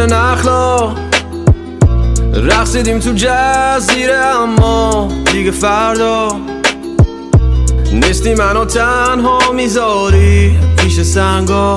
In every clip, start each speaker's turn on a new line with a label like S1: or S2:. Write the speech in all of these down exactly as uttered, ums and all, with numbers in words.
S1: زیر نخلا رقصیدیم تو جزیره، اما دیگه فردا نیستی منو تنها میذاری پیش سنگا.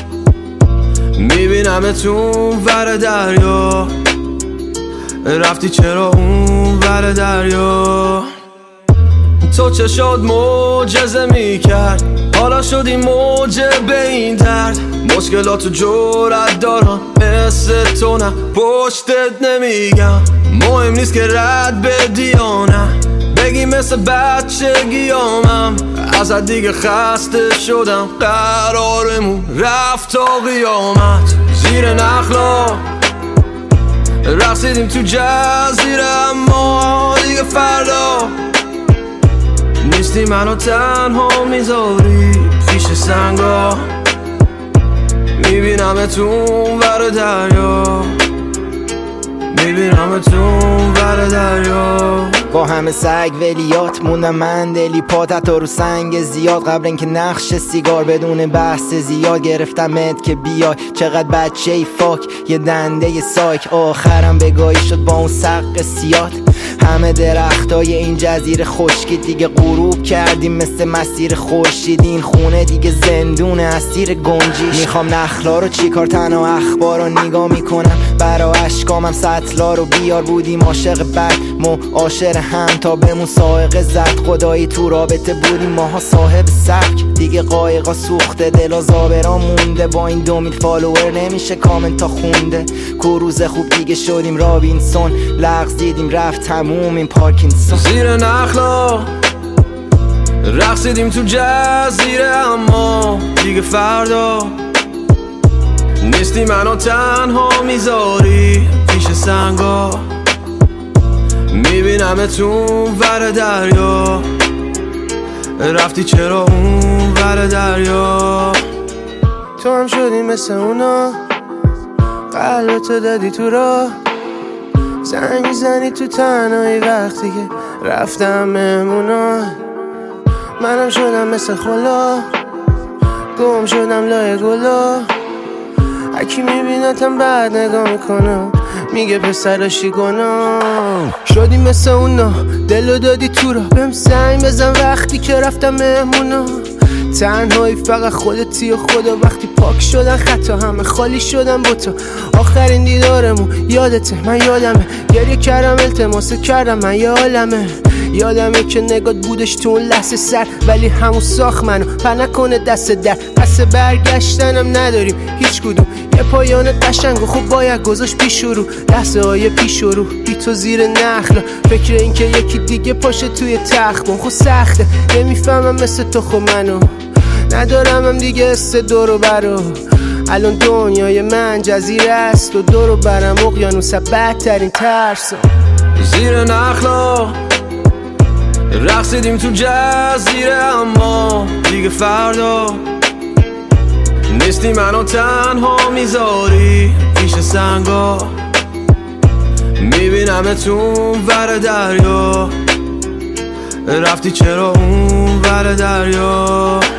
S1: میبینم تو اون ور دریا، رفتی چرا اون ور دریا؟ تو چه شد معجزه میکرد، حالا شدی موجه به این درد. مشکلاتو جرأت دارم مثل تو، نه پشتت نمیگم. مهم نیست که رد بدی یا نه، بگی مثل بچگیامم. ازت دیگه خسته شدم، قرارمون رفت تا قیامت. زیر نخلا رقصیدیم تو جزیره، اما دیگه فردا نیستی منو تنها میذاری پیش سنگا. میبینم تو اون ور دریا، میبینم تو اون ور دریا.
S2: با همه سگ ولیات موندم من دلی پاتت تا رو سنگ زیاد. قبل اینکه نقش سیگار بدون بحث زیاد گرفتمت که بیای. چقدر بچه ای فاک، یه دنده یه سایک. آخرم بگاهی شد با اون سق سیاد. همه درختای این جزیره خشکی دیگه غروب کردیم مثل مسیر خورشید. این خونه دیگه زندون اسیر گنجیش. میخوام نخلا رو چیکار، تنها اخبار رو نگاه میکنم. برا اشکامم سطلا رو بیار، بودیم عاشق بد معاشر هم تا بمون سائق زد. خدایی تو رابطه بودیم ماها صاحب سبک. دیگه قایقا سوخته، دلا زابرا مونده. با این دو میل فالوور نمیشه کامنتا خونده. کروز خوب دیگه شدیم رابینسون، لغز دیدیم رفت تموم این پارکینسون.
S1: زیر نخلا رقصیدیم تو جزیره، اما دیگه فردا نیستی منو تنها میذاری پیش سنگا. میبینم تو اون ور دریا، رفتی چرا اون ور دریا؟
S3: تو هم شدی مثل اونا، قلبتو دادی تو راه. زنگ میزنی تو تنهایی وقتی که رفتم مهمونا. منم شدم مثل خلا، گم شدم لای گلا. هکی میبینتم بعد نگاه میکنم، میگه پسراشی گناه. شدی مثل اونا، دلو دادی تو را. بهم زنگ بزن وقتی که رفتم مهمونا. تنهایی فقط خودتی و خدا. وقتی پاک شدن خطا، همه خالی شدن با تو. آخرین دیدارمون یادته، من یادمه. گریه کردم التماسه کردم، من یه عالمه. یادمه که نگات بودش تو اون لحظه سر، ولی همون ساخت منو پر نکنه دست در. پس برگشتنم نداریم هیچ کدوم، یه پایان قشنگ و خوب باید گذاشت پیش رو. لحظه های پیش رو بی تو زیر نخلا، فکر این که یکی دیگه پاشه توی تخت. من خود سخته نمیفهمم مثل تو خب منو ندارم هم دیگه است دورو برو. الان دنیای من جزیره است و دورو برم اقیانوس بدترین ترسا.
S1: زیر نخلا رقصیدیم تو جزیره، اما دیگه فردا نیستی منو تنها میذاری پیش سنگا. میبینم تو اون ور دریا، رفتی چرا اون ور دریا؟